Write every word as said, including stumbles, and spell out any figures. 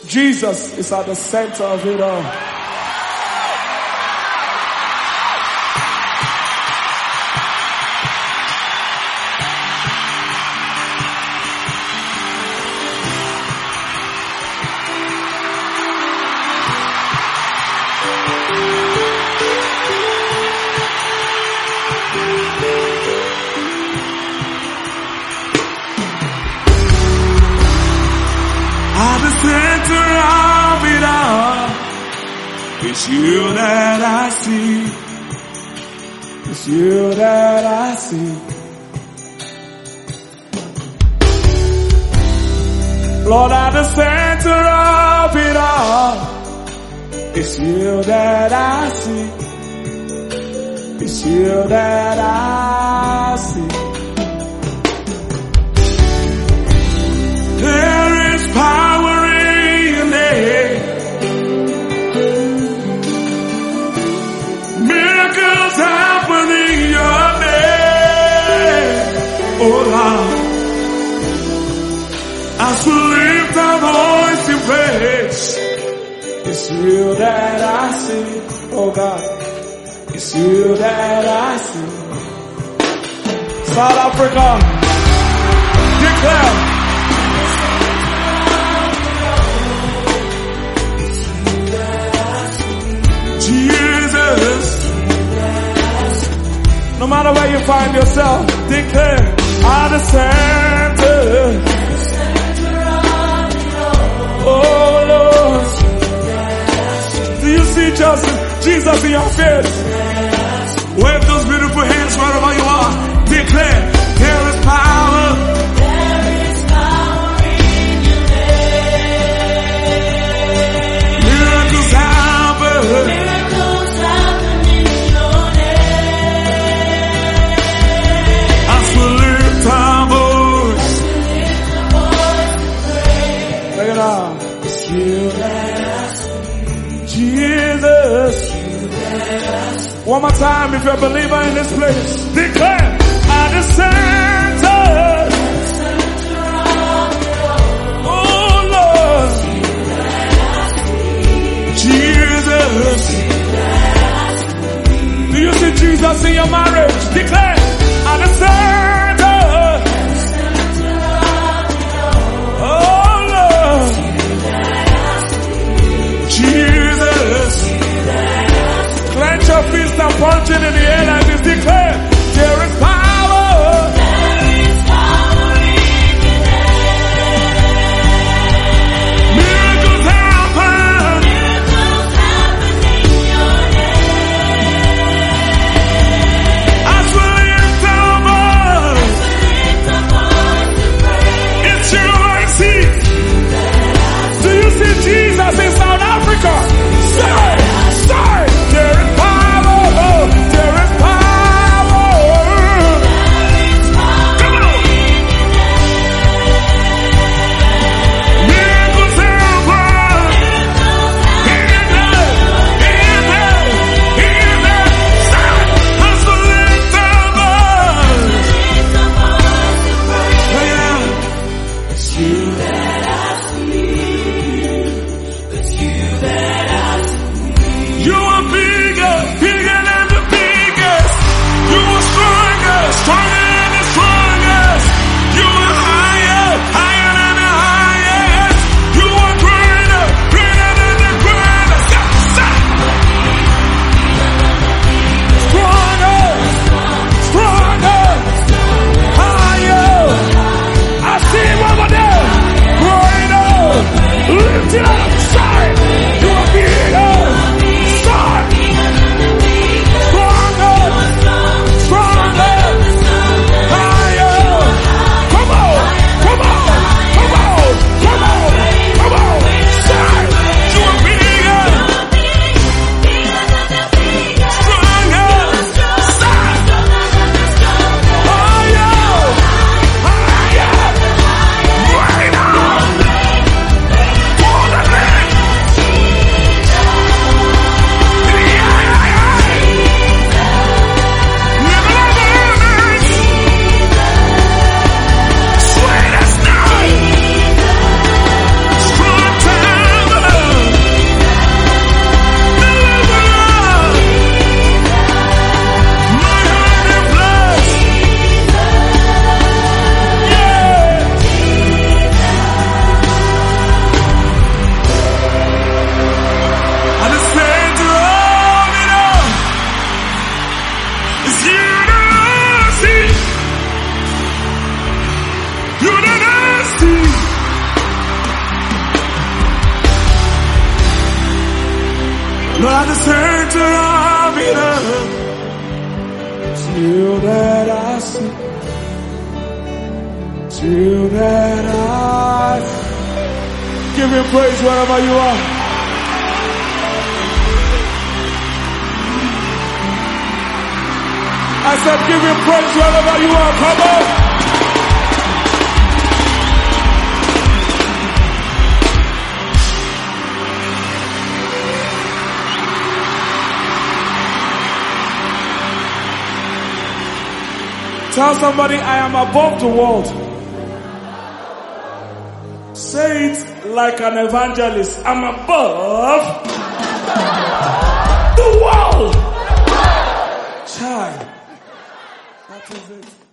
Jesus is at the center of it all. At the center of it all, it's you that I see. It's you that I see. Lord, at the center of it all, it's you that I see. It's you that I see. There is power in your name. Miracles happen in your name. Oh Lord, as we lift our voice in praise, it's you that I see. Oh God, it's you that I see. South Africa, declare. Jesus, no matter where you find yourself, declare, at the center. Oh Lord, do you see Jesus, Jesus in your face? Wave those beautiful hands wherever you are. Declare, there is power. There is power in your name. Miracles happen. Miracles happen in your name. As we lift our voice, Bring it on. it's you that I see. Jesus. You that I see. One more time, if you're a believer in this place, declare, at the center. Oh Lord, Jesus. do you see Jesus in your marriage? Declare, at the center. Oh Lord, Jesus. clench your fist and punch it in the air like this. Declare, there is power. There is power in your name. Miracles happen. Miracles happen in your name. As we lift our voice, Lift up voice to praise. it's you I see. Do you see Jesus in South Africa? Say, say, there is power. There is power. Come on. Miracles happen. In there, in there, in there. As we lift our voice. Lift up voice to praise. Oh, yeah. It's you that I see. It's you that I Lord, at the center of it all. Till that I see, till that I see. Give him praise wherever you are. I said give him praise wherever you are. Come on. Tell somebody I am above the world. Say it like an evangelist. I'm above the world. Child. That is it.